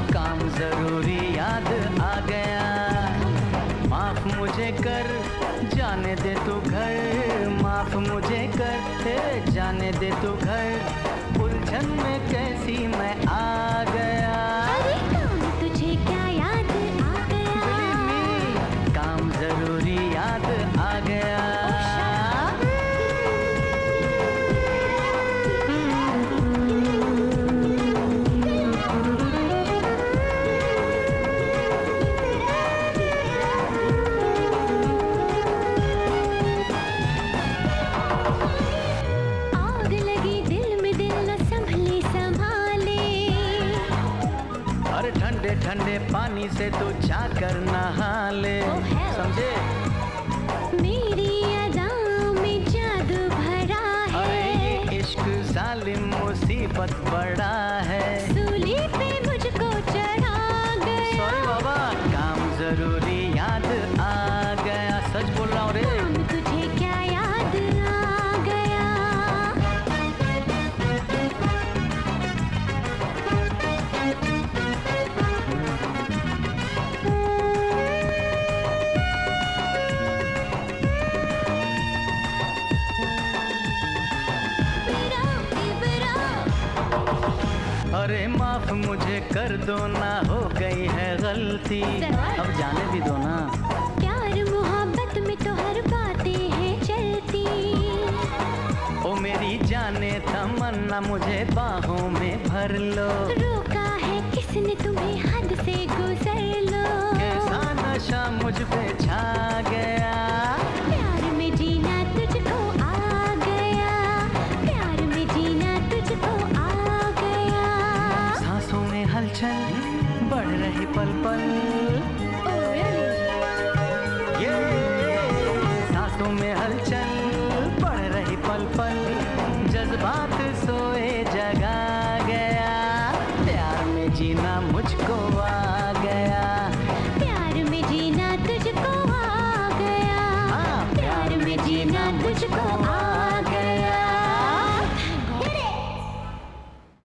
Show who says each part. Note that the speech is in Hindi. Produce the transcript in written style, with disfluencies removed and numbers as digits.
Speaker 1: काम जरूरी याद आ गया। माफ मुझे कर, जाने दे तू घर, माफ मुझे कर, जाने दे तू घर। उलझन में कैसी मैं आ गया।
Speaker 2: अरे काम तुझे क्या याद आ गया?
Speaker 1: Believe me, काम जरूरी याद आ गया। ठंडे ठंडे पानी से तू जाकर नहा ले, समझे?
Speaker 2: मेरी अदाओं में जादू भरा है।
Speaker 1: ये इश्क जालिम मुसीबत बड़ा है।
Speaker 2: सूली पे मुझको चढ़ा गया।
Speaker 1: सॉरी बाबा, काम जरूरी याद आ गया। सच बोल रहा हूँ रे।
Speaker 2: काम तुझे क्या याद आ गया?
Speaker 1: अरे माफ मुझे कर दो ना, हो गई है गलती, अब जाने भी दो ना।
Speaker 2: प्यार मोहब्बत में तो हर बातें हैं चलती।
Speaker 1: ओ मेरी जाने तमन्ना, मुझे बाहों में भर लो।
Speaker 2: रोका है किसने तुम्हें, हद से गुजर लो।
Speaker 1: कैसा नशा मुझ पे छा गया।
Speaker 2: प्यार में जीना तुझको आ गया, प्यार में जीना तुझको आ गया।
Speaker 1: सांसों में हलचल बढ़ रही पल पल। ये सांसों में हलचल बढ़ रही पल पल। जज्बात सोए जगा गया, प्यार में जीना मुझको आ गया।